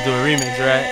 do a remix, right?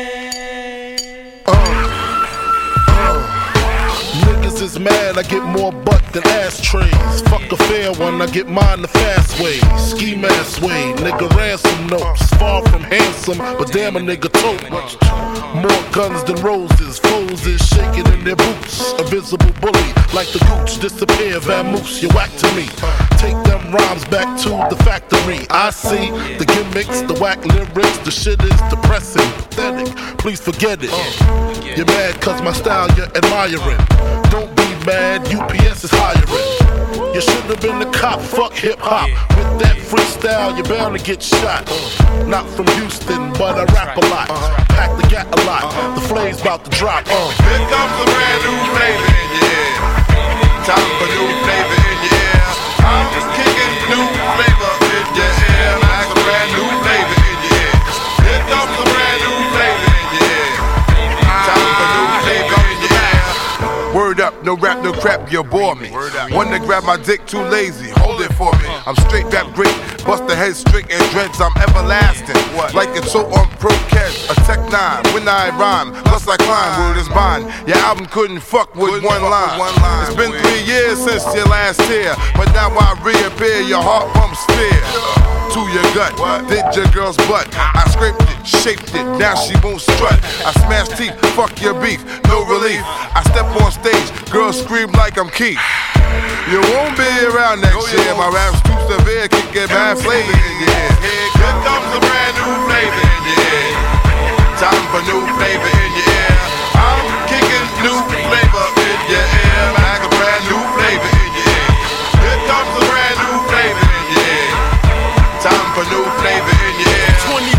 Niggas is mad, I get more butt than ashtrays. Fuck a fair one, I get mine the fast way. Ski mask way, nigga ransom notes. Far from handsome, but damn a nigga tote. More guns than roses, foes is shaking in their boots. A visible bully, like the gooch, disappear, vamoose, you whack to me. Take them rhymes back to the factory. I see the gimmicks, the whack lyrics, the shit is depressing, pathetic. Please forget it. You're mad cause my style you're admiring. Don't be mad, UPS is hiring. You should have been the cop, fuck hip hop. With that freestyle, you're bound to get shot. Not from Houston, but I rap a lot. Pack the gat a lot, the flame's about to drop. Here comes a brand new flavor in your ear. Time for new flavor in your ear. I'm just kicking new flavor in your ear. Like a brand new flavor in your ear. Here comes a brand new flavor in your ear. Time for new flavor in your ear. Word up, no rap, no crap, you bore me. One to grab my dick, too lazy, hold it for me. I'm straight rap great, bust the head straight and dreads, I'm everlasting. Like it's so on pro catch, a tech 9, when I rhyme, plus I climb, word is bond. Your album couldn't fuck with one line. It's been 3 years since your last tear, but now I reappear, your heart pumps fear. To your gut, did your girl's butt. I scraped it, shaped it, now she won't strut. I smash teeth, fuck your beef, no relief. I step on stage, girls scream like I'm Keith. You won't be around next year, my rap's too severe, kick get bad flavor in your ear. Here comes a brand new flavor in your ear. Time for new flavor in your ear. I'm kicking new flavor in your ear. Like a brand new flavor in your ear. Here comes a brand new flavor in your ear. Time for new flavor in your ear.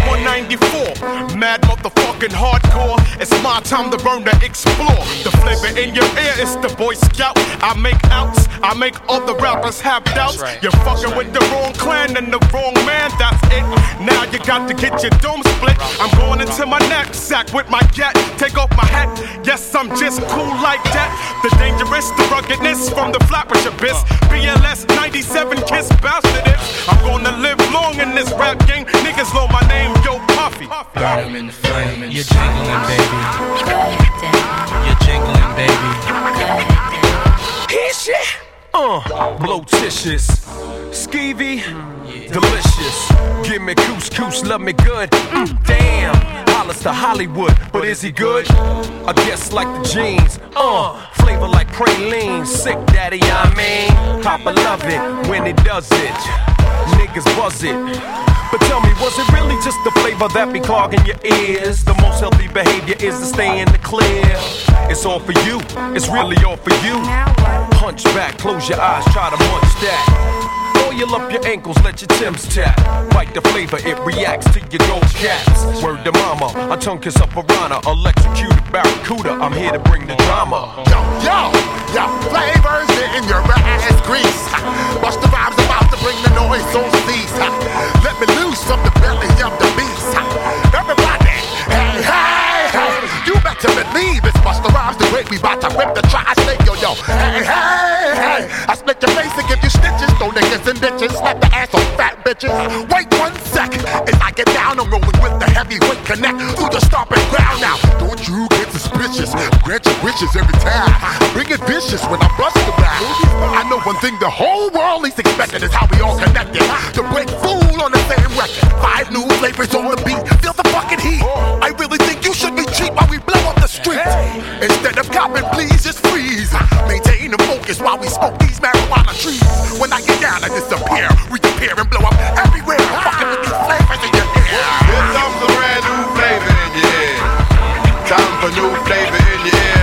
2194, mad motherfucking hardcore. It's my time to burn, to explore. The flavor in your ear is the Boy Scout. I make outs, I make other rappers have doubts. Right. You're fucking with the wrong clan and the wrong man, that's it. Now you got to get your dome split. I'm going into my knapsack with my gat. Take off my hat, yes, I'm just cool like that. The dangerous, the ruggedness from the flatbush abyss. BLS 97 Kiss bastard it. I'm gonna live long in this rap game. Niggas know my name, Yo Puffy. Burn 'em in the flame. You're jingling, baby. You're jingling, baby. Here's shit. Blotitious, skeevy, delicious. Give me couscous, love me good. Damn, Hollis to Hollywood, but is he good? I guess like the jeans. Flavor like praline, sick daddy, I mean. Papa love it when he does it. Niggas buzz it. But tell me, was it really just the flavor that be clogging your ears? The most healthy behavior is to stay in the clear. It's all for you, it's really all for you. Hunch back, close your eyes, try to munch that. Oil up your ankles, let your Timbs tap. Bite the flavor, it reacts to your gold caps. Word to mama, a tongue kiss a piranha. Electrocuted barracuda, I'm here to bring the drama. Yo, flavors in your ass grease. Bust the vibes about to bring the noise on cease. Let me loose from the belly of the beast. Everybody, hey, you better believe it's Busta Rhymes the great. We bout to rip the tri-state, yo. Hey, I split your face and give you stitches. Throw niggas in ditches, slap the ass on fat bitches. Wait 1 second, as I get down, I'm rolling with the heavyweight connect through the stomping ground now. Don't you get suspicious, grant your wishes every time. Bring it vicious when I bust the back. I know one thing the whole world is expecting is how we all connected. To break fool on the same record. 5 new flavors on the beat, feel the fucking heat. I really think you should be cheap while we blow up the street. Instead of copping, please just freeze. Maintain the focus while we smoke these marijuana trees. When I get down, I disappear, reappear and blow up everywhere. Fucking with these flavors in your ear. Here comes a brand new flavor in your ear. Time for new flavor in your ear.